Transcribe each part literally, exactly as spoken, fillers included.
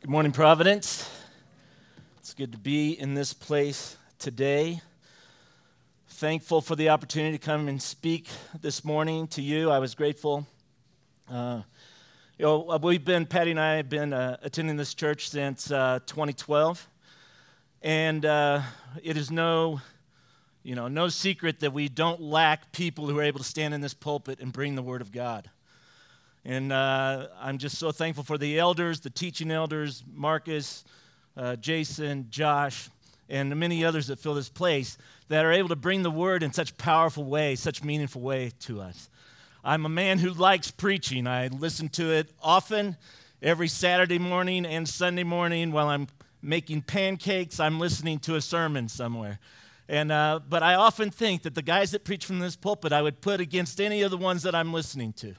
Good morning, Providence. It's good to be in this place today. Thankful for the opportunity to come and speak this morning to you. I was grateful. Uh, you know, we've been, Patty and I have been uh, attending this church since uh, twenty twelve, and uh, it is no, you know, no secret that we don't lack people who are able to stand in this pulpit and bring the Word of God. And uh, I'm just so thankful for the elders, the teaching elders, Marcus, uh, Jason, Josh, and the many others that fill this place that are able to bring the word in such powerful way, such meaningful way to us. I'm a man who likes preaching. I listen to it often, every Saturday morning and Sunday morning while I'm making pancakes. I'm listening to a sermon somewhere. And uh, but I often think that the guys that preach from this pulpit I would put against any of the ones that I'm listening to.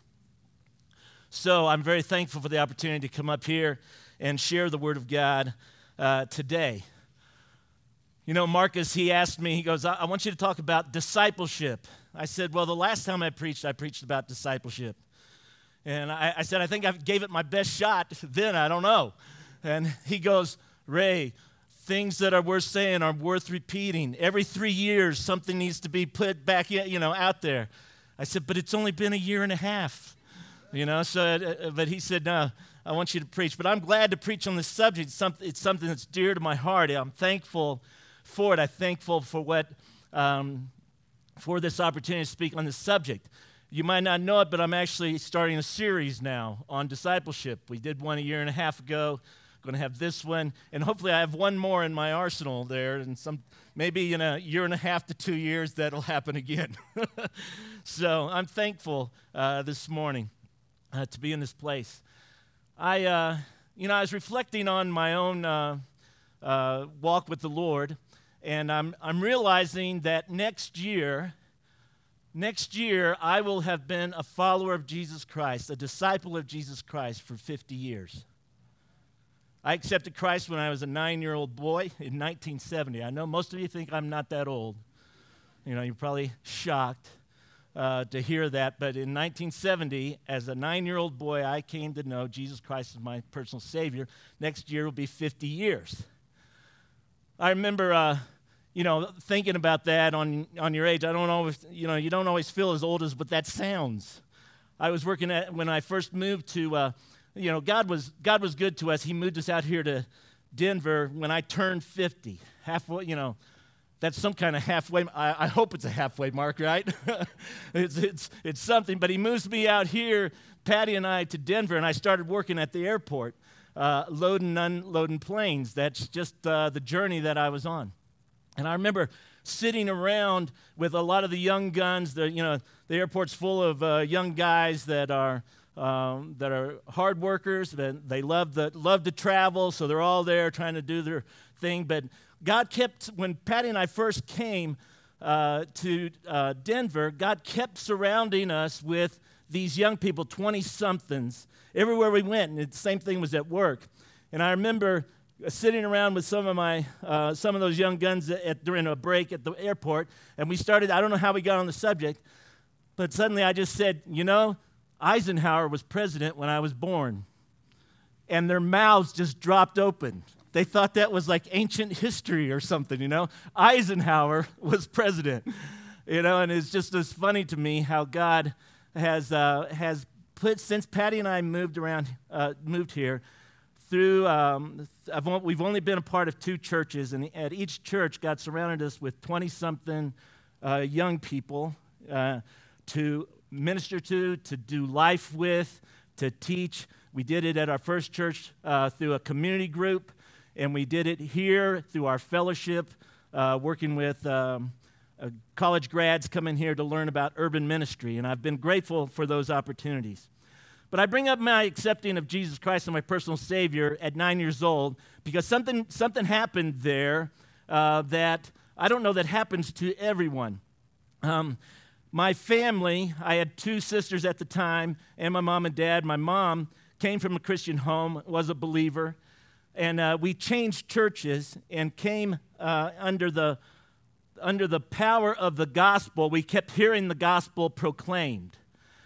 So I'm very thankful for the opportunity to come up here and share the Word of God uh, today. You know, Marcus, he asked me, he goes, I-, I want you to talk about discipleship. I said, well, the last time I preached, I preached about discipleship. And I, I said, I think I gave it my best shot then, I don't know. And he goes, Ray, things that are worth saying are worth repeating. Every three years, something needs to be put back in, you know, out there. I said, but it's only been a year and a half. You know, so, uh, but he said, no, I want you to preach. But I'm glad to preach on this subject. It's something, it's something that's dear to my heart. I'm thankful for it. I'm thankful for what, um, for this opportunity to speak on this subject. You might not know it, but I'm actually starting a series now on discipleship. We did one a year and a half ago. I'm going to have this one, and hopefully I have one more in my arsenal there, and some maybe in a year and a half to two years that'll happen again. So I'm thankful uh, this morning. Uh, to be in this place. I, uh, you know, I was reflecting on my own uh, uh, walk with the Lord, and I'm I'm realizing that next year, next year I will have been a follower of Jesus Christ, a disciple of Jesus Christ for fifty years. I accepted Christ when I was a nine-year-old boy in nineteen seventy. I know most of you think I'm not that old. You know, you're probably shocked. Uh, to hear that, but in nineteen seventy, as a nine-year-old boy, I came to know Jesus Christ as my personal Savior. Next year will be fifty years. I remember, uh, you know, thinking about that on on your age. I don't always, you know, you don't always feel as old as what that sounds. I was working at when I first moved to, uh, you know, God was God was good to us. He moved us out here to Denver when I turned fifty. Halfway, you know. That's some kind of halfway, I, I hope it's a halfway mark, right? it's, it's, it's something, but he moves me out here, Patty and I, to Denver, and I started working at the airport, uh, loading and unloading planes. That's just uh, the journey that I was on. And I remember sitting around with a lot of the young guns. The, you know, the airport's full of uh, young guys that are um, that are hard workers. That they love, the, love to travel, so they're all there trying to do their thing, but God kept, when Patty and I first came uh, to uh, Denver, God kept surrounding us with these young people, twenty-somethings, everywhere we went, and the same thing was at work. And I remember sitting around with some of my, uh, some of those young guns at, during a break at the airport, and we started, I don't know how we got on the subject, but suddenly I just said, you know, Eisenhower was president when I was born. And their mouths just dropped open. They thought that was like ancient history or something, you know. Eisenhower was president, you know, and it's just as funny to me how God has uh, has put, since Patty and I moved around, uh, moved here, through, um, I've, we've only been a part of two churches, and at each church, God surrounded us with twenty-something uh, young people uh, to minister to, to do life with, to teach. We did it at our first church uh, through a community group. And we did it here through our fellowship, uh, working with um, uh, college grads coming here to learn about urban ministry. And I've been grateful for those opportunities. But I bring up my accepting of Jesus Christ as my personal Savior at nine years old because something, something happened there uh, that I don't know that happens to everyone. Um, my family, I had two sisters at the time, and my mom and dad. My mom came from a Christian home, was a believer. And uh, we changed churches and came uh, under the under the power of the gospel. We kept hearing the gospel proclaimed.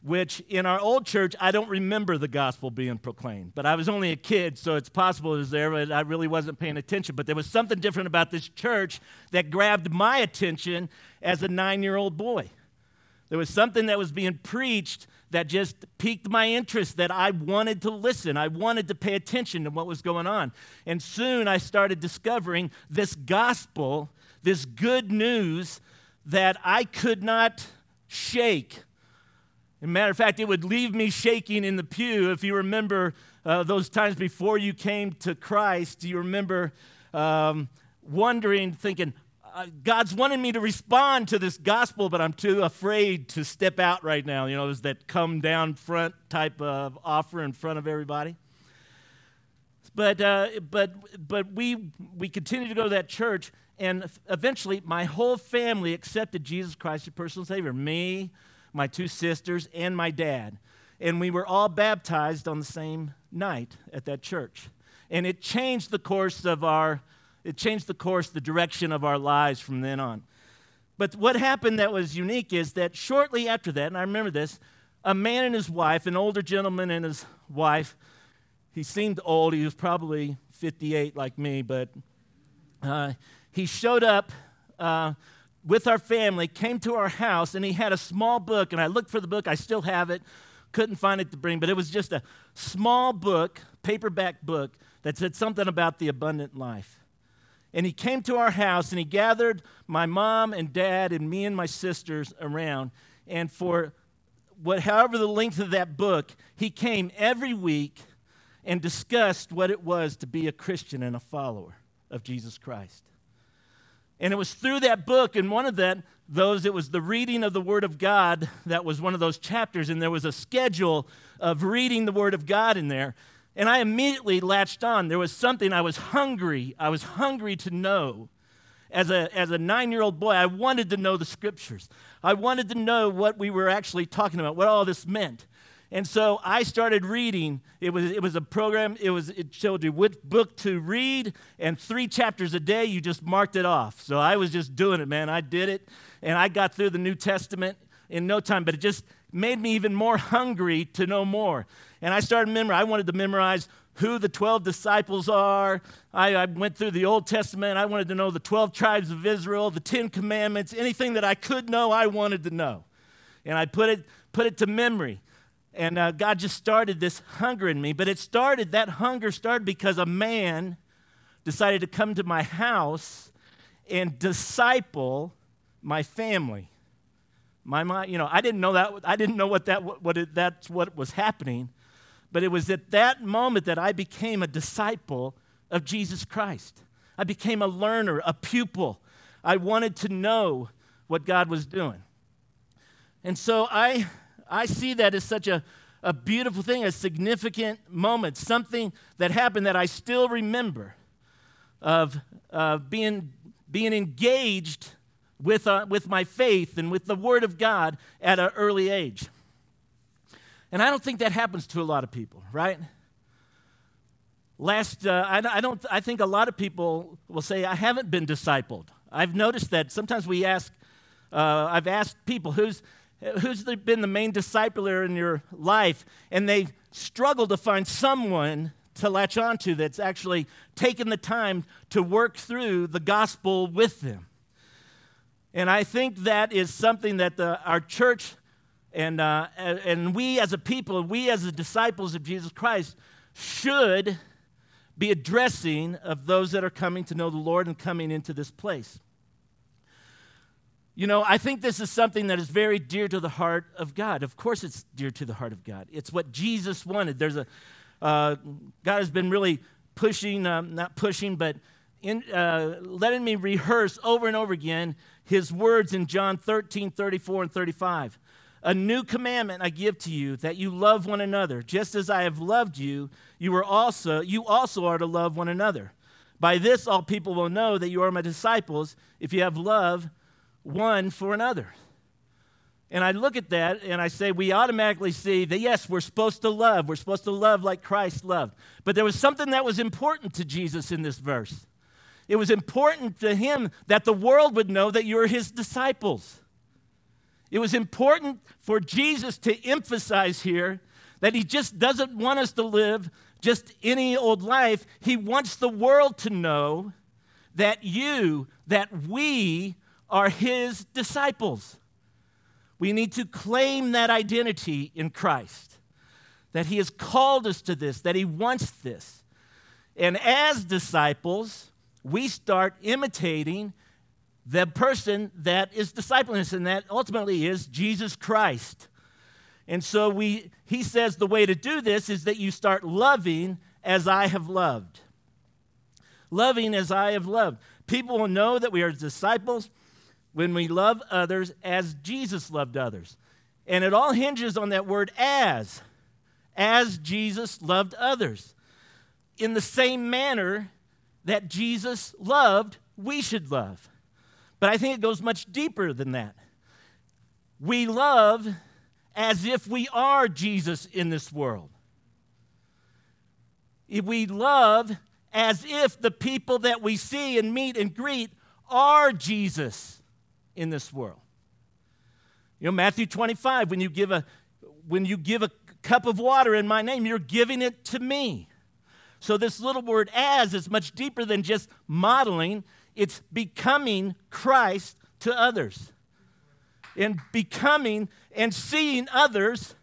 which in our old church, I don't remember the gospel being proclaimed. But I was only a kid, so it's possible it was there, but I really wasn't paying attention. But there was something different about this church that grabbed my attention as a nine-year-old boy. There was something that was being preached that just piqued my interest, that I wanted to listen. I wanted to pay attention to what was going on. And soon I started discovering this gospel, this good news that I could not shake. As a matter of fact, it would leave me shaking in the pew. If you remember uh, those times before you came to Christ, you remember um, wondering, thinking, Uh, God's wanting me to respond to this gospel, but I'm too afraid to step out right now. You know, there's that come down front type of offer in front of everybody. But uh, but but we we continued to go to that church, and eventually my whole family accepted Jesus Christ as personal Savior. Me, my two sisters, and my dad. And we were all baptized on the same night at that church. And it changed the course of our It changed the course, the direction of our lives from then on. But what happened that was unique is that shortly after that, and I remember this, a man and his wife, an older gentleman and his wife, he seemed old. He was probably fifty-eight like me, but uh, he showed up uh, with our family, came to our house, and he had a small book. And I looked for the book. I still have it. Couldn't find it to bring, but it was just a small book, paperback book, that said something about the abundant life. And he came to our house, and he gathered my mom and dad and me and my sisters around. And for what, however the length of that book, he came every week and discussed what it was to be a Christian and a follower of Jesus Christ. And it was through that book, and one of that, those, it was the reading of the Word of God that was one of those chapters, and there was a schedule of reading the Word of God in there. And I immediately latched on. There was something I was hungry. I was hungry to know. As a, as a nine-year-old boy, I wanted to know the Scriptures. I wanted to know what we were actually talking about, what all this meant. And so I started reading. It was, it was a program. It, was, it showed you which book to read, and three chapters a day, you just marked it off. So I was just doing it, man. I did it, and I got through the New Testament in no time, but it just made me even more hungry to know more. And I started memorizing. I wanted to memorize who the twelve disciples are. I, I went through the Old Testament. I wanted to know the twelve tribes of Israel, the Ten Commandments, anything that I could know, I wanted to know. And I put it, put it to memory. And uh, God just started this hunger in me. But it started, that hunger started because a man decided to come to my house and disciple my family. My mind, you know, I didn't know that. I didn't know what that what it, that's what was happening, but it was at that moment that I became a disciple of Jesus Christ. I became a learner, a pupil. I wanted to know what God was doing, and so I I see that as such a a beautiful thing, a significant moment, something that happened that I still remember of uh, being being engaged with, uh, with my faith and with the Word of God at an early age. And I don't think that happens to a lot of people, right? Last, uh, I, I don't. I think a lot of people will say, I haven't been discipled. I've noticed that sometimes we ask, uh, I've asked people, who's, who's the, been the main discipler in your life? And they struggle to find someone to latch onto that's actually taken the time to work through the gospel with them. And I think that is something that the, our church and, uh, and we as a people, we as the disciples of Jesus Christ should be addressing of those that are coming to know the Lord and coming into this place. You know, I think this is something that is very dear to the heart of God. Of course it's dear to the heart of God. It's what Jesus wanted. There's a, uh, God has been really pushing, um, not pushing, but in, uh, letting me rehearse over and over again his words in John thirteen, thirty-four, and thirty-five. A new commandment I give to you, that you love one another. Just as I have loved you, you are also you also are to love one another. By this all people will know that you are my disciples, if you have love one for another. And I look at that and I say, we automatically see that, yes, we're supposed to love. We're supposed to love like Christ loved. But there was something that was important to Jesus in this verse. It was important to him that the world would know that you're his disciples. It was important for Jesus to emphasize here that he just doesn't want us to live just any old life. He wants the world to know that you, that we are his disciples. We need to claim that identity in Christ, that he has called us to this, that he wants this. And as disciples, we start imitating the person that is discipling us, and that ultimately is Jesus Christ. And so we, he says the way to do this is that you start loving as I have loved. Loving as I have loved. People will know that we are disciples when we love others as Jesus loved others. And it all hinges on that word as. As Jesus loved others. In the same manner that Jesus loved, we should love. But I think it goes much deeper than that. We love as if we are Jesus in this world. We love as if the people that we see and meet and greet are Jesus in this world. You know, Matthew twenty-five, when you give a when you give a cup of water in my name, you're giving it to me. So this little word as is much deeper than just modeling. It's becoming Christ to others. And becoming and seeing others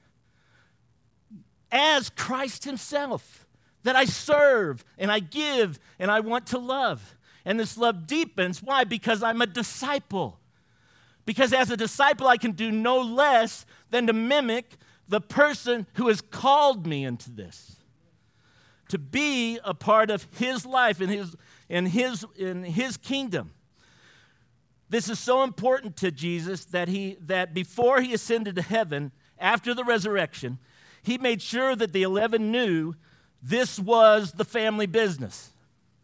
as Christ himself. That I serve and I give and I want to love. And this love deepens. Why? Because I'm a disciple. Because as a disciple, I can do no less than to mimic the person who has called me into this. To be a part of his life and his, in his, in his kingdom. This is so important to Jesus that he that before he ascended to heaven, after the resurrection, he made sure that the eleven knew this was the family business.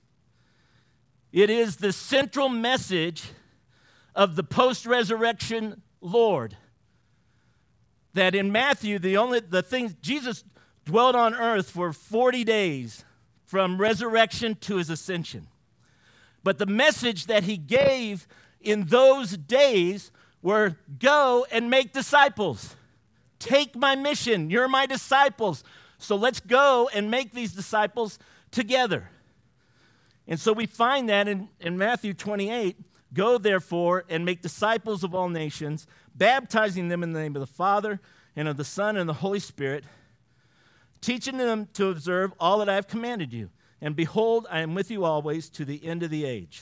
It is the central message of the post-resurrection Lord. That in Matthew, the only the thing Jesus dwelt on earth for forty days from resurrection to his ascension. But the message that he gave in those days were go and make disciples. Take my mission. You're my disciples. So let's go and make these disciples together. And so we find that in, in Matthew twenty-eight, go therefore and make disciples of all nations, baptizing them in the name of the Father and of the Son and the Holy Spirit, teaching them to observe all that I have commanded you. And behold, I am with you always to the end of the age.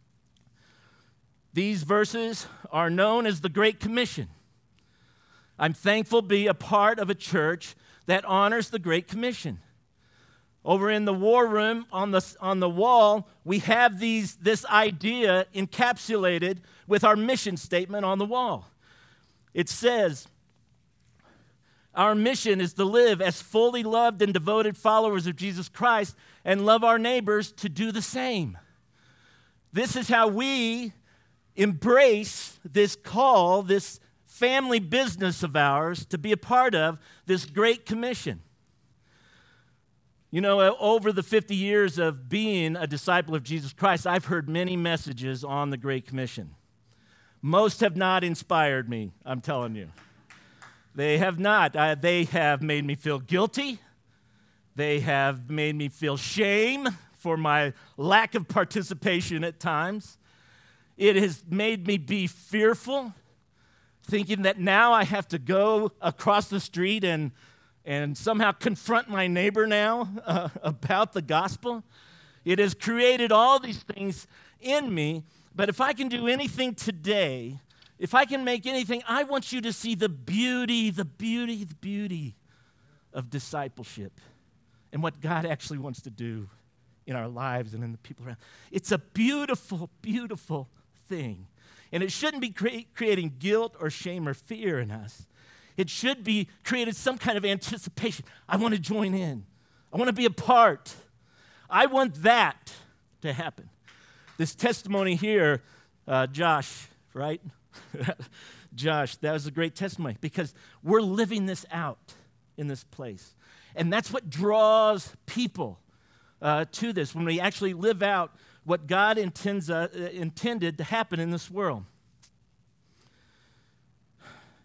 These verses are known as the Great Commission. I'm thankful to be a part of a church that honors the Great Commission. Over in the war room on the, on the wall, we have these, this idea encapsulated with our mission statement on the wall. It says, our mission is to live as fully loved and devoted followers of Jesus Christ and love our neighbors to do the same. This is how we embrace this call, this family business of ours to be a part of this Great Commission. You know, over the fifty years of being a disciple of Jesus Christ, I've heard many messages on the Great Commission. Most have not inspired me, I'm telling you. They have not. Uh, they have made me feel guilty. They have made me feel shame for my lack of participation at times. It has made me be fearful, thinking that now I have to go across the street and, and somehow confront my neighbor now uh, about the gospel. It has created all these things in me, but if I can do anything today, if I can make anything, I want you to see the beauty, the beauty, the beauty of discipleship and what God actually wants to do in our lives and in the people around. It's a beautiful, beautiful thing. And it shouldn't be cre- creating guilt or shame or fear in us. It should be created some kind of anticipation. I want to join in. I want to be a part. I want that to happen. This testimony here, uh, Josh, right? Josh, that was a great testimony because we're living this out in this place. And that's what draws people uh, to this when we actually live out what God intends, uh, intended to happen in this world.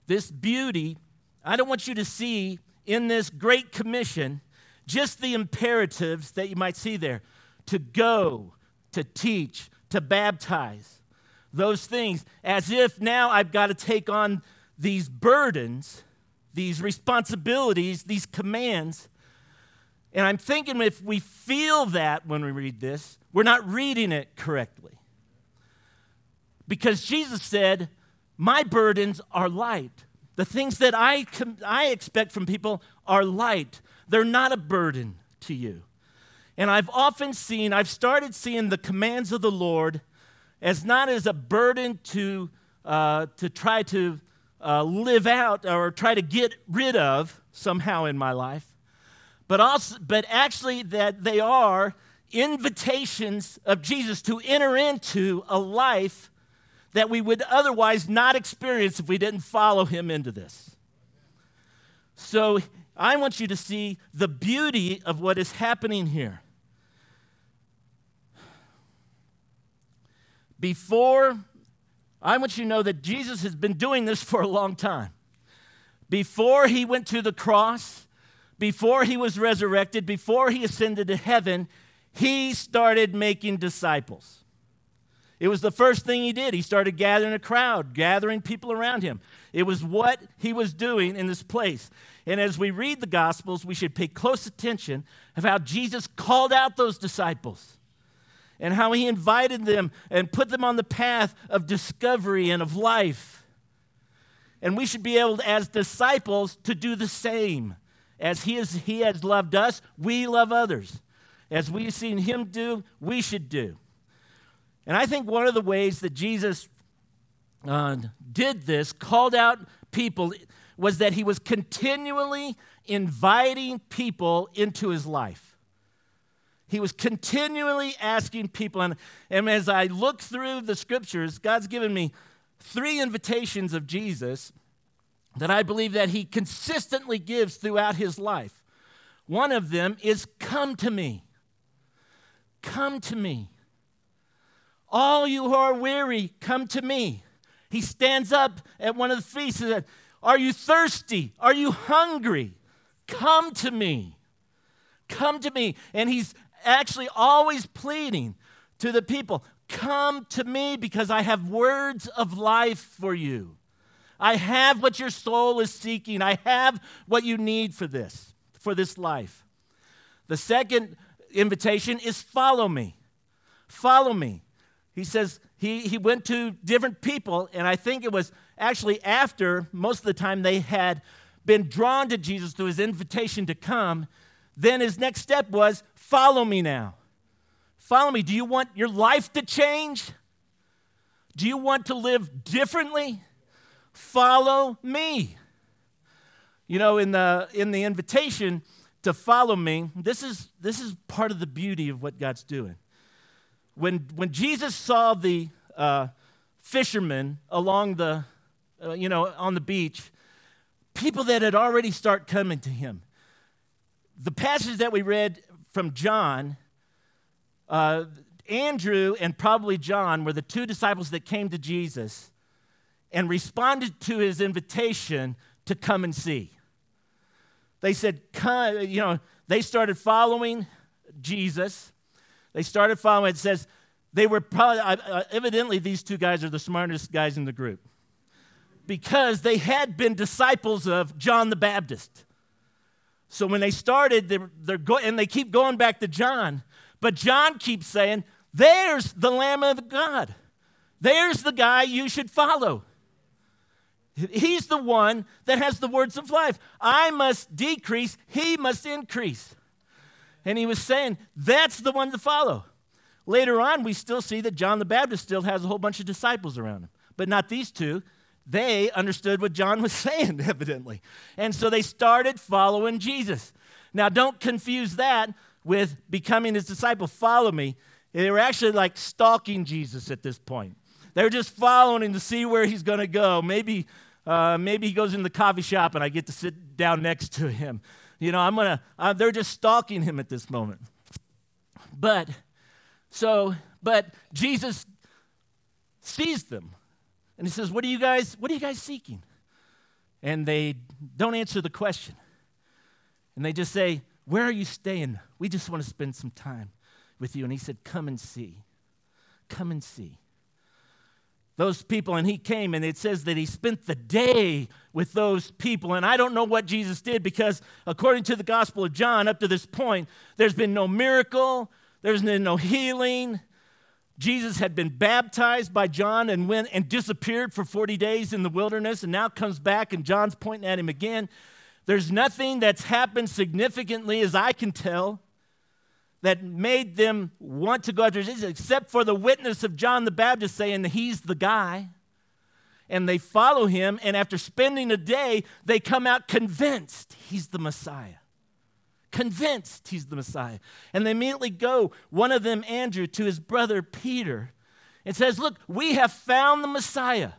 this beauty, I don't want you to see in this Great Commission just the imperatives that you might see there. To go, to teach, to baptize. Those things, as if now I've got to take on these burdens, these responsibilities, these commands. And I'm thinking if we feel that when we read this, we're not reading it correctly. Because Jesus said, my burdens are light. The things that I, com- I expect from people are light. They're not a burden to you. And I've often seen, I've started seeing the commands of the Lord as not as a burden to, uh, to try to uh, live out or try to get rid of somehow in my life, but also, but actually that they are invitations of Jesus to enter into a life that we would otherwise not experience if we didn't follow him into this. So I want you to see the beauty of what is happening here. Before, I want you to know that Jesus has been doing this for a long time. Before he went to the cross, before he was resurrected, before he ascended to heaven, he started making disciples. It was the first thing he did. He started gathering a crowd, gathering people around him. It was what he was doing in this place. And as we read the Gospels, we should pay close attention of how Jesus called out those disciples and how he invited them and put them on the path of discovery and of life. And we should be able, to, as disciples, to do the same. As he, is, he has loved us, we love others. As we've seen him do, we should do. And I think one of the ways that Jesus uh, did this, called out people, was that he was continually inviting people into his life. He was continually asking people, and, and as I look through the scriptures, God's given me three invitations of Jesus that I believe that he consistently gives throughout his life. One of them is, come to me. Come to me. All you who are weary, come to me. He stands up at one of the feasts and says, are you thirsty? Are you hungry? Come to me. Come to me. And he's actually always pleading to the people, come to me because I have words of life for you. I have what your soul is seeking. I have what you need for this, for this life. The second invitation is follow me. Follow me. He says he, he went to different people, and I think it was actually after most of the time they had been drawn to Jesus through his invitation to come. Then his next step was, follow me now. Follow me. Do you want your life to change? Do you want to live differently? Follow me. You know, in the in the invitation to follow me, this is this is part of the beauty of what God's doing. When when Jesus saw the uh, fishermen along the, uh, you know, on the beach, people that had already started coming to him. The passage that we read from John, uh, Andrew and probably John were the two disciples that came to Jesus and responded to his invitation to come and see. They said, come, you know, they started following Jesus. They started following. It says they were probably, uh, evidently these two guys are the smartest guys in the group because they had been disciples of John the Baptist. So when they started, they're, they're go- and they keep going back to John, but John keeps saying, there's the Lamb of God. There's the guy you should follow. He's the one that has the words of life. I must decrease, he must increase. And he was saying, that's the one to follow. Later on, we still see that John the Baptist still has a whole bunch of disciples around him, but not these two. They understood what John was saying, evidently. And so they started following Jesus. Now, don't confuse that with becoming his disciple. Follow me. They were actually like stalking Jesus at this point. They were just following him to see where he's going to go. Maybe, uh, maybe he goes in the coffee shop and I get to sit down next to him. You know, I'm gonna. Uh, they're just stalking him at this moment. But so, but Jesus sees them. And he says, what are you guys, what are you guys seeking? and they don't answer the question. And they just say, where are you staying? We just want to spend some time with you. And he said, come and see. Come and see. Those people, and he came, and it says that he spent the day with those people. And I don't know what Jesus did, because according to the Gospel of John, up to this point, there's been no miracle, there's been no healing. Jesus had been baptized by John and went and disappeared for forty days in the wilderness, and now comes back, and John's pointing at him again. There's nothing that's happened significantly, as I can tell, that made them want to go after Jesus, except for the witness of John the Baptist saying that he's the guy. And they follow him, and after spending a day, they come out convinced he's the Messiah. Convinced he's the Messiah. And they immediately go, one of them, Andrew, to his brother Peter, and says, look, we have found the Messiah.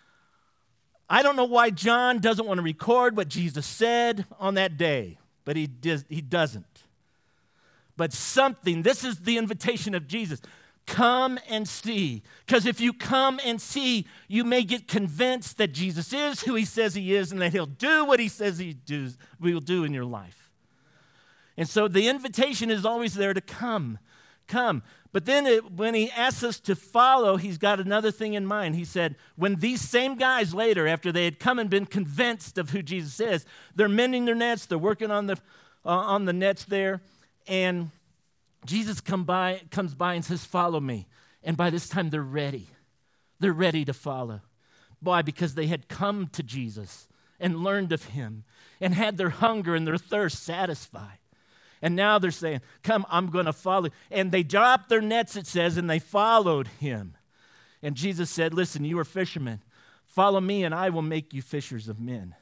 I don't know why John doesn't want to record what Jesus said on that day, but he, does, he doesn't. But something, this is the invitation of Jesus. Come and see. Because if you come and see, you may get convinced that Jesus is who he says he is, and that he'll do what he says he do, will do in your life. And so the invitation is always there to come. Come. But then it, when he asks us to follow, he's got another thing in mind. He said, when these same guys later, after they had come and been convinced of who Jesus is, they're mending their nets, they're working on the, uh, on the nets there, and Jesus come by, comes by and says, follow me. And by this time, they're ready. They're ready to follow. Why? Because they had come to Jesus and learned of him and had their hunger and their thirst satisfied. And now they're saying, come, I'm going to follow. And they dropped their nets, it says, and they followed him. And Jesus said, listen, you are fishermen. Follow me, and I will make you fishers of men.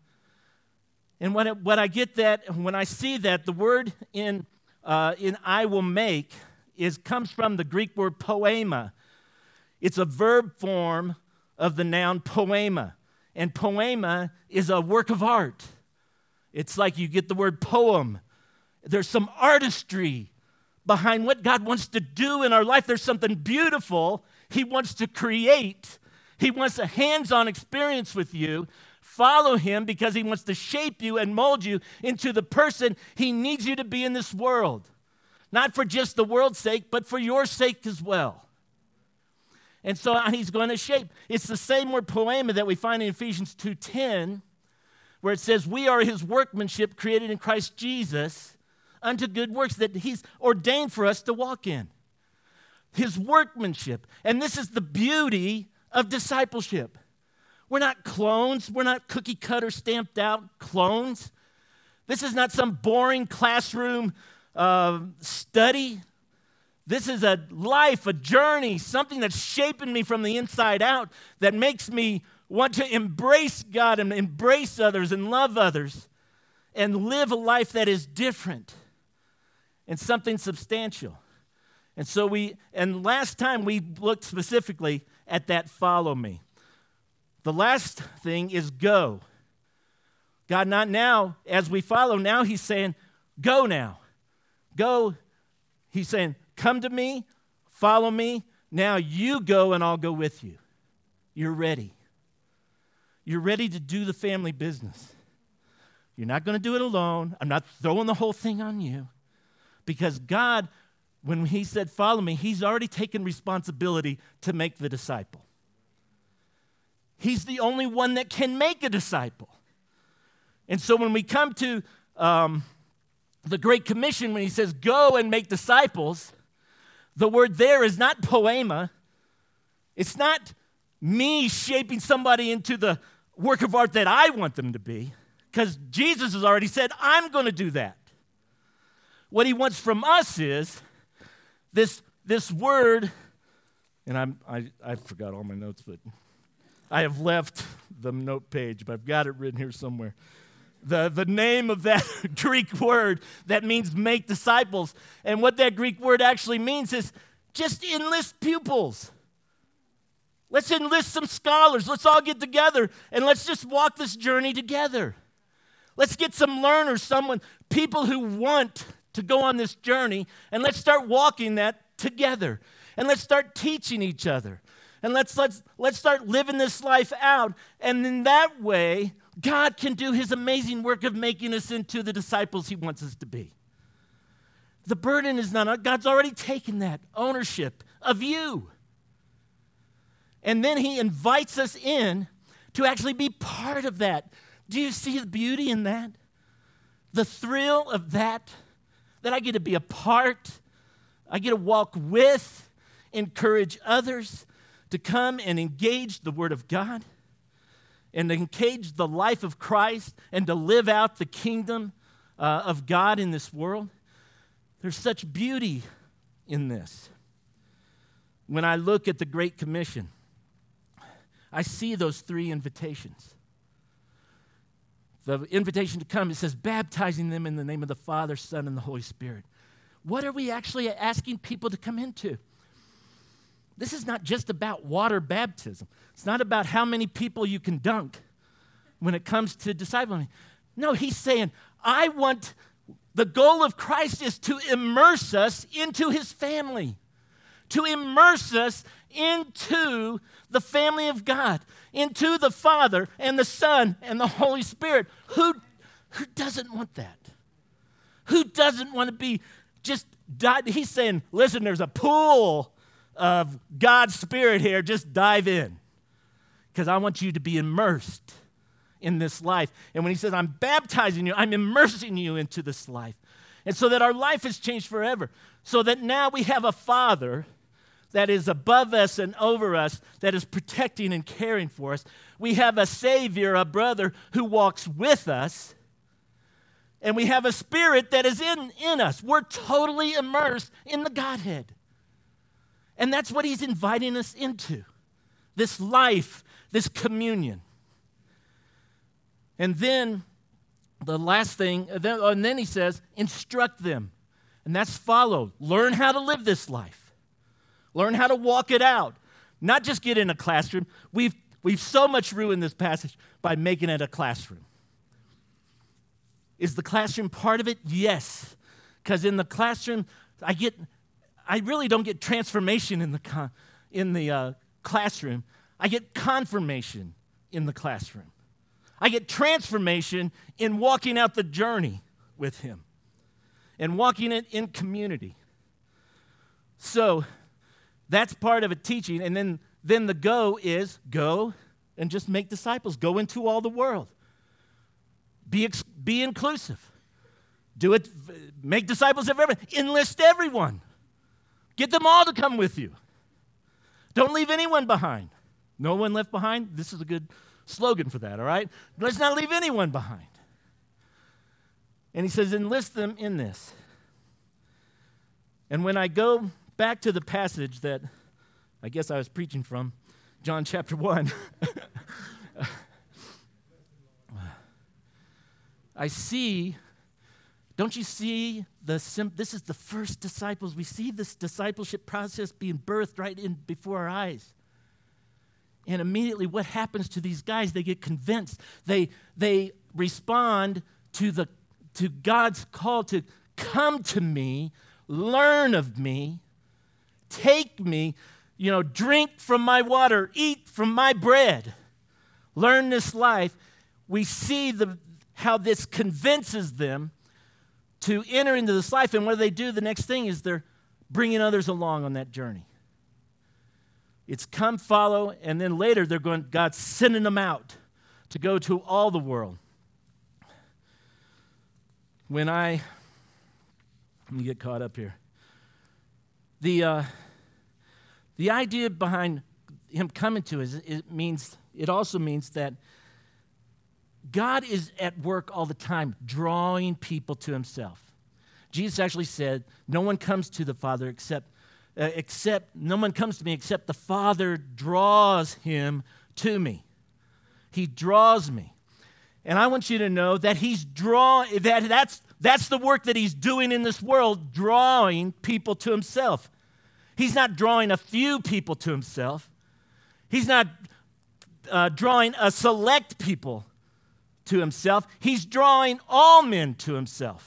And when, it, when I get that, when I see that, the word in Uh, in I will make is comes from the Greek word poema. It's a verb form of the noun poema. And poema is a work of art. It's like you get the word poem. There's some artistry behind what God wants to do in our life. There's something beautiful he wants to create. He wants a hands-on experience with you. Follow him because he wants to shape you and mold you into the person he needs you to be in this world. Not for just the world's sake, but for your sake as well. And so he's going to shape. It's the same word poema that we find in Ephesians two ten, where it says, we are his workmanship created in Christ Jesus unto good works that he's ordained for us to walk in. His workmanship. And this is the beauty of discipleship. We're not clones. We're not cookie cutter stamped out clones. This is not some boring classroom uh, study. This is a life, a journey, something that's shaping me from the inside out, that makes me want to embrace God and embrace others and love others and live a life that is different and something substantial. And so we, and last time we looked specifically at that follow me. The last thing is go. God, not now, as we follow, now he's saying, go now. Go. He's saying, come to me, follow me. Now you go and I'll go with you. You're ready. You're ready to do the family business. You're not going to do it alone. I'm not throwing the whole thing on you. Because God, when he said follow me, he's already taken responsibility to make the disciple. He's the only one that can make a disciple. And so when we come to um, the Great Commission, when he says, go and make disciples, the word there is not poema. It's not me shaping somebody into the work of art that I want them to be, because Jesus has already said, I'm going to do that. What he wants from us is this, this word, and I'm, I, I forgot all my notes, but I have left the note page, but I've got it written here somewhere. The, the name of that Greek word that means make disciples. And what that Greek word actually means is just enlist pupils. Let's enlist some scholars. Let's all get together and let's just walk this journey together. Let's get some learners, someone, people who want to go on this journey, and let's start walking that together. And let's start teaching each other. And let's, let's, let's start living this life out. And in that way, God can do his amazing work of making us into the disciples he wants us to be. The burden is not on. God's already taken that ownership of you. And then he invites us in to actually be part of that. Do you see the beauty in that? The thrill of that, that I get to be a part, I get to walk with, encourage others to come and engage the Word of God and to engage the life of Christ and to live out the kingdom uh, of God in this world. There's such beauty in this. When I look at the Great Commission, I see those three invitations. The invitation to come, it says, baptizing them in the name of the Father, Son, and the Holy Spirit. What are we actually asking people to come into? This is not just about water baptism. It's not about how many people you can dunk when it comes to discipling. No, he's saying, I want, the goal of Christ is to immerse us into his family, to immerse us into the family of God, into the Father and the Son and the Holy Spirit. Who, who doesn't want that? Who doesn't want to be just, dive? He's saying, listen, there's a pool of God's Spirit here. Just dive in because I want you to be immersed in this life. And when he says, I'm baptizing you, I'm immersing you into this life. And so that our life has changed forever. So that now we have a Father that is above us and over us, that is protecting and caring for us. We have a Savior, a brother who walks with us. And we have a Spirit that is in, in us. We're totally immersed in the Godhead. And that's what he's inviting us into, this life, this communion. And then the last thing, and then he says, instruct them. And that's follow. Learn how to live this life. Learn how to walk it out. Not just get in a classroom. We've, we've so much ruined this passage by making it a classroom. Is the classroom part of it? Yes. Because in the classroom, I get, I really don't get transformation in the, con, in the uh, classroom. I get confirmation in the classroom. I get transformation in walking out the journey with him and walking it in community. So that's part of a teaching. And then, then the go is go and just make disciples. Go into all the world. Be, ex- be inclusive. Do it. Make disciples of everyone. Enlist everyone. Get them all to come with you. Don't leave anyone behind. No one left behind. This is a good slogan for that, all right? Let's not leave anyone behind. And he says, enlist them in this. And when I go back to the passage that I guess I was preaching from, John chapter one, I see, don't you see, the sim- this is the first disciples. We see this discipleship process being birthed right in before our eyes. And immediately what happens to these guys? They get convinced. They, they respond to, the, to God's call to come to me, learn of me, take me, you know, drink from my water, eat from my bread, learn this life. We see the, how this convinces them to enter into this life. And what do they do? The next thing is they're bringing others along on that journey. It's come, follow, and then later they're going, God's sending them out to go to all the world. When I, let me get caught up here. The uh, the idea behind him coming to us, it means, it also means that God is at work all the time, drawing people to himself. Jesus actually said, no one comes to the Father except Uh, except, no one comes to me except the Father draws him to me. He draws me. And I want you to know that he's draw, that that's, that's the work that he's doing in this world, drawing people to himself. He's not drawing a few people to himself. He's not uh, drawing a select people to himself. He's drawing all men to himself.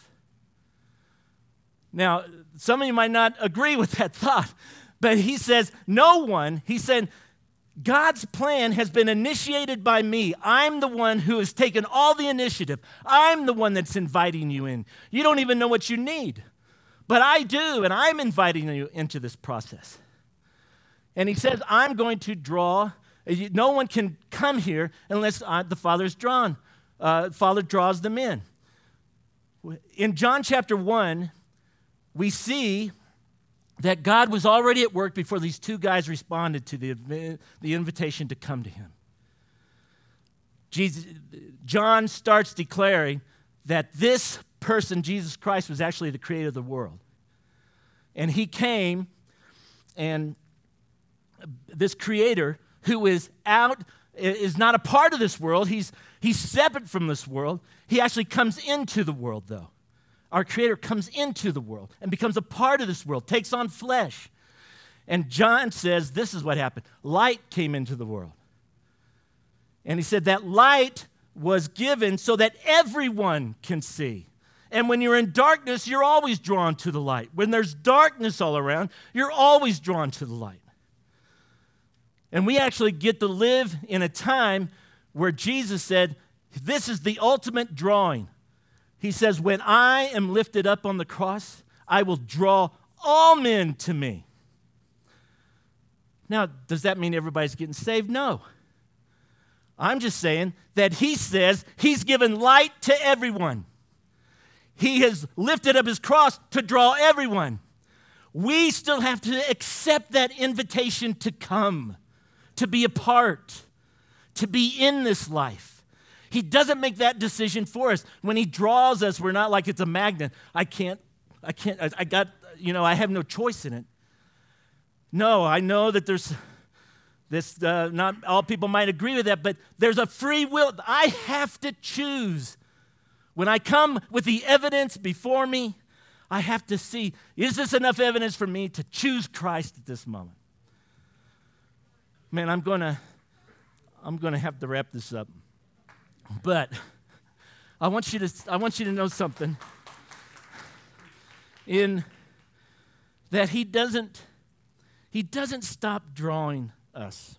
Now, some of you might not agree with that thought, but he says, no one, he said, God's plan has been initiated by me. I'm the one who has taken all the initiative. I'm the one that's inviting you in. You don't even know what you need, but I do, and I'm inviting you into this process. And he says, I'm going to draw. No one can come here unless I, the Father's drawn. Uh, Father draws them in. In John chapter one, we see that God was already at work before these two guys responded to the, the invitation to come to him. Jesus, John starts declaring that this person, Jesus Christ, was actually the creator of the world. And he came, and this creator who is out, is not a part of this world. He's, he's separate from this world. He actually comes into the world, though. Our Creator comes into the world and becomes a part of this world, takes on flesh. And John says this is what happened. Light came into the world. And he said that light was given so that everyone can see. And when you're in darkness, you're always drawn to the light. When there's darkness all around, you're always drawn to the light. And we actually get to live in a time where Jesus said, this is the ultimate drawing. He says, when I am lifted up on the cross, I will draw all men to me. Now, does that mean everybody's getting saved? No. I'm just saying that he says he's given light to everyone. He has lifted up his cross to draw everyone. We still have to accept that invitation to come, to be a part, to be in this life. He doesn't make that decision for us. When he draws us, we're not like it's a magnet. I can't, I can't, I, I got, you know, I have no choice in it. No, I know that there's this, uh, not all people might agree with that, but there's a free will. I have to choose. When I come with the evidence before me, I have to see, is this enough evidence for me to choose Christ at this moment? Man, I'm going to, I'm going to have to wrap this up. But I want you to I want you to know something. In that he doesn't he doesn't stop drawing us.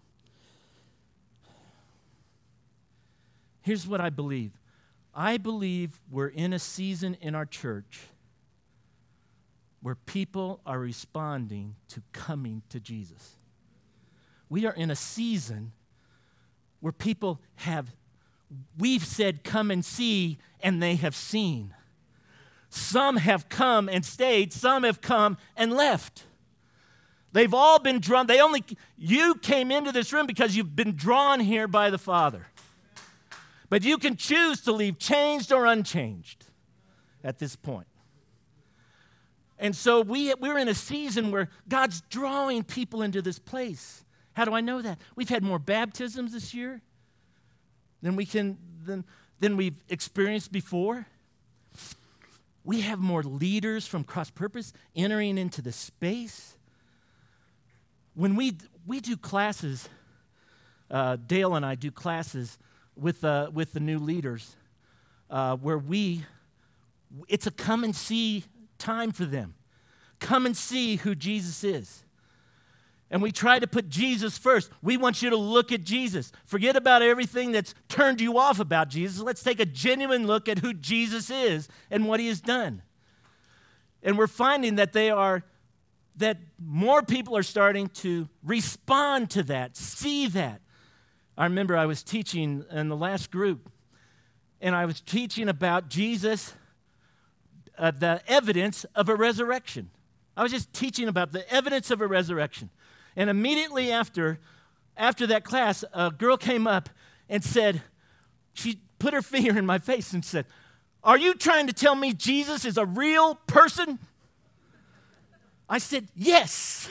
Here's what I believe. I believe we're in a season in our church where people are responding to coming to Jesus. We are in a season where people have We've said, come and see, and they have seen. Some have come and stayed. Some have come and left. They've all been drawn. They only, you came into this room because you've been drawn here by the Father. But you can choose to leave changed or unchanged at this point. And so we, we're in a season where God's drawing people into this place. How do I know that? We've had more baptisms this year than we can than, than we've experienced before. We have more leaders from Cross Purpose entering into the space. When we we do classes, uh, Dale and I do classes with uh, with the new leaders, uh, where we it's a come and see time for them. Come and see who Jesus is. And we try to put Jesus first. We want you to look at Jesus. Forget about everything that's turned you off about Jesus. Let's take a genuine look at who Jesus is and what he has done. And we're finding that they are, that more people are starting to respond to that, see that. I remember I was teaching in the last group, and I was teaching about Jesus, uh, the evidence of a resurrection. I was just teaching about the evidence of a resurrection. And immediately after, after that class, a girl came up and said, she put her finger in my face and said, "Are you trying to tell me Jesus is a real person?" I said, "Yes."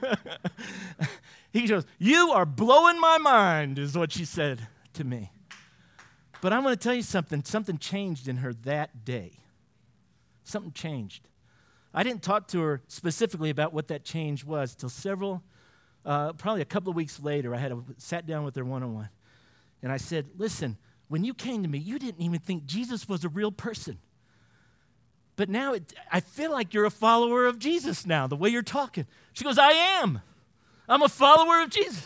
He goes, "You are blowing my mind," is what she said to me. But I'm going to tell you something. Something changed in her that day. Something changed. I didn't talk to her specifically about what that change was till several Uh, probably a couple of weeks later. I had a, sat down with her one-on-one, and I said, "Listen, when you came to me, you didn't even think Jesus was a real person. But now it, I feel like you're a follower of Jesus now, the way you're talking." She goes, "I am. I'm a follower of Jesus."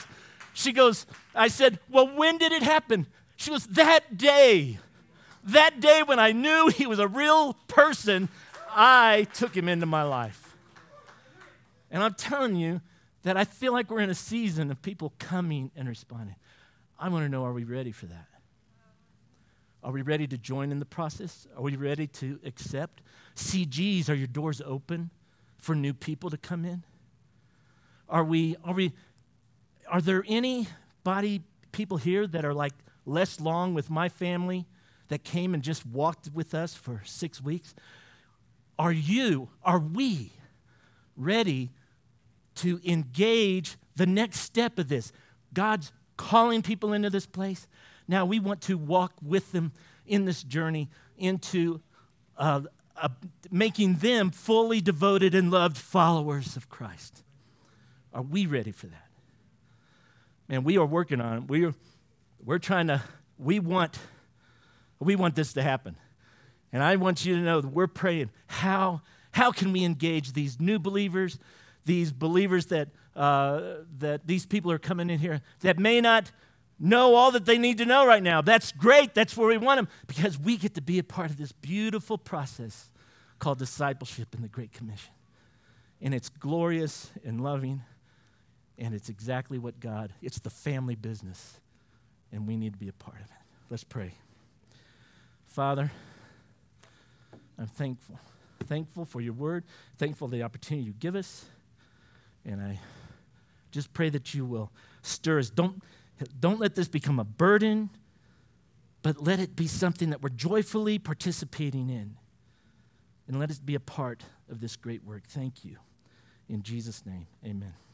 She goes, I said, well, when did it happen? She goes, that day. That day when I knew he was a real person, I took him into my life. And I'm telling you that I feel like we're in a season of people coming and responding. I want to know, are we ready for that? Are we ready to join in the process? Are we ready to accept? C Gs, are your doors open for new people to come in? Are we, are we, are there any body people here that are like less long with my family that came and just walked with us for six weeks? Are you, are we ready to engage the next step of this? God's calling people into this place. Now we want to walk with them in this journey into uh, uh, making them fully devoted and loved followers of Christ. Are we ready for that? Man, we are working on it. We're, we're trying to, we want, we want this to happen. And I want you to know that we're praying, how, how can we engage these new believers, these believers that, uh, that these people are coming in here that may not know all that they need to know right now. That's great. That's where we want them, because we get to be a part of this beautiful process called discipleship in the Great Commission. And it's glorious and loving, and it's exactly what God, it's the family business, and we need to be a part of it. Let's pray. Father, I'm thankful. Thankful for your word. Thankful for the opportunity you give us. And I just pray that you will stir us. Don't, don't let this become a burden, but let it be something that we're joyfully participating in. And let us be a part of this great work. Thank you. In Jesus' name, amen.